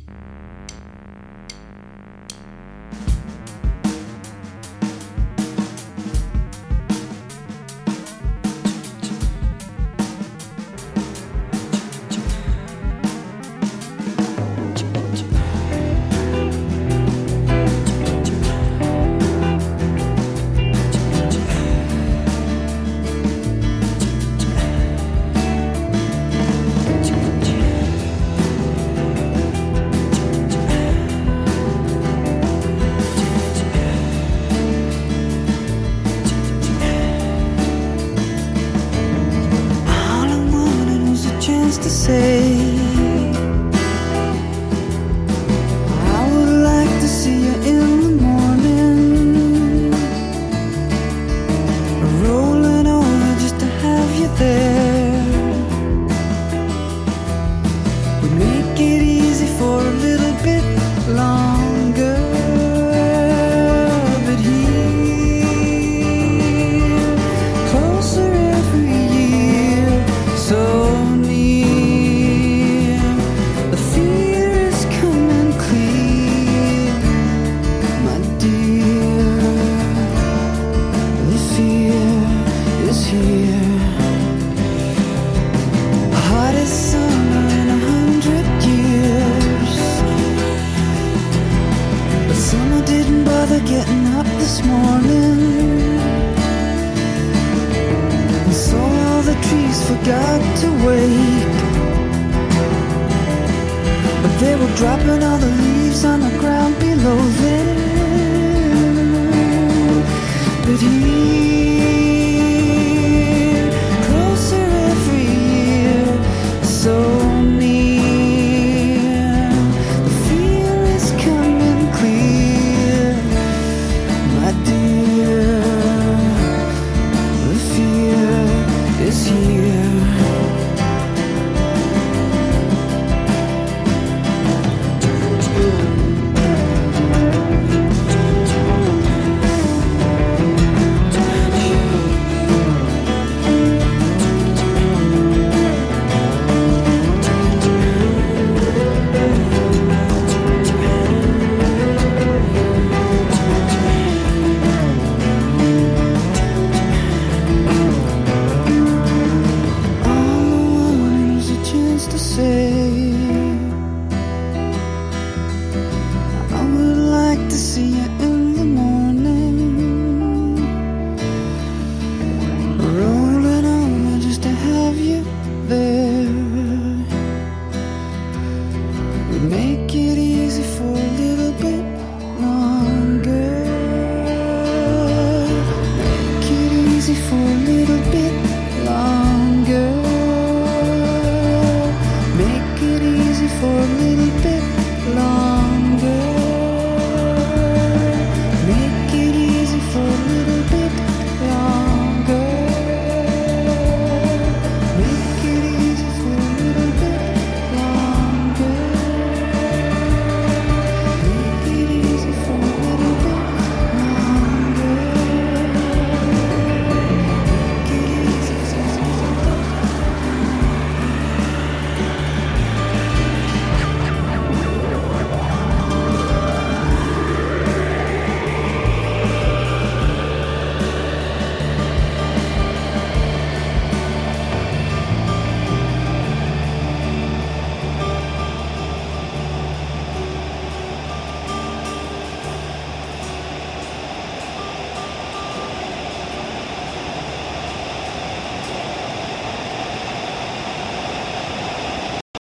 To say I would like to see you in the morning, rolling over just to have you there. We make it easy for a little bit longer, but here, closer every year, so getting up this morning, and so all the trees forgot to wake, but they were dropping all the leaves on the ground below them. But here, closer every year, so near, the fear is coming clear. My dear, the fear is here. To say I would like to see you in the morning, rolling over just to have you there. We make it